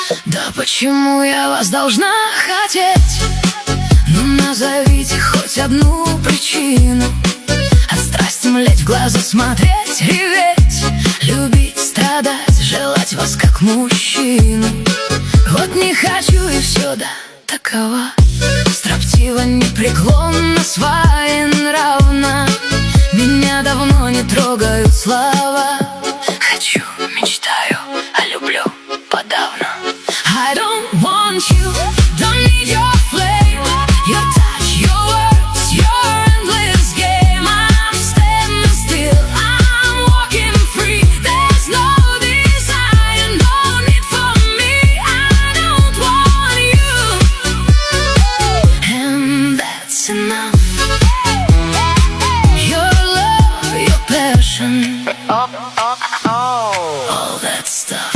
Да почему я вас должна хотеть? Ну назовите хоть одну причину. От страсти млеть, в глаза смотреть, реветь, любить, страдать, желать вас как мужчину. Вот не хочу и все, да, такова. Строптива, непреклонна, своенравна. Меня давно не трогают слова. Хочу, мечтаю, а люблю подавно. I don't want you, don't need your flame, your touch, your words, your endless game. I'm standing still, I'm walking free. There's no desire, no need for me. I don't want you, and that's enough. Your love, your passion, all that stuff.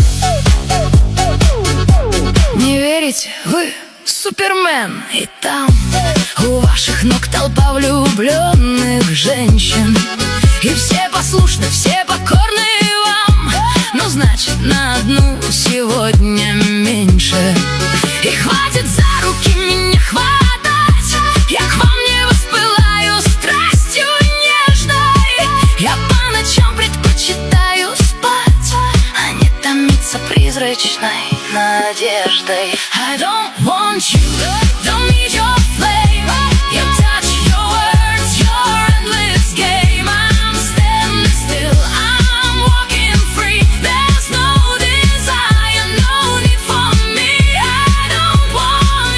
Не верите? Вы Супермен, и там у ваших ног толпа влюбленных женщин. И все послушны, все покорны вам. Ну, значит, на одну сегодня меньше. И хватит за руки меня хватать. Я к вам не воспылаю страстью нежной. Я по ночам предпочитаю спать, а не томиться призрачной надеждой. I don't want you, don't need your flame, your touch, your words, your endless game. I'm standing still, I'm walking free. There's no desire, no need for me. I don't want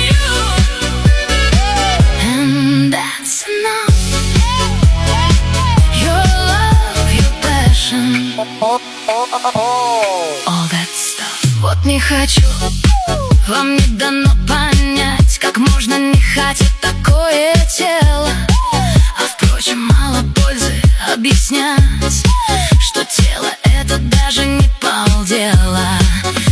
you, and that's enough. Your love, your passion, all that stuff. Вот не хочу, вам не дано понять, как можно не хотеть такое тело. А впрочем, мало пользы объяснять, что тело это даже не полдела.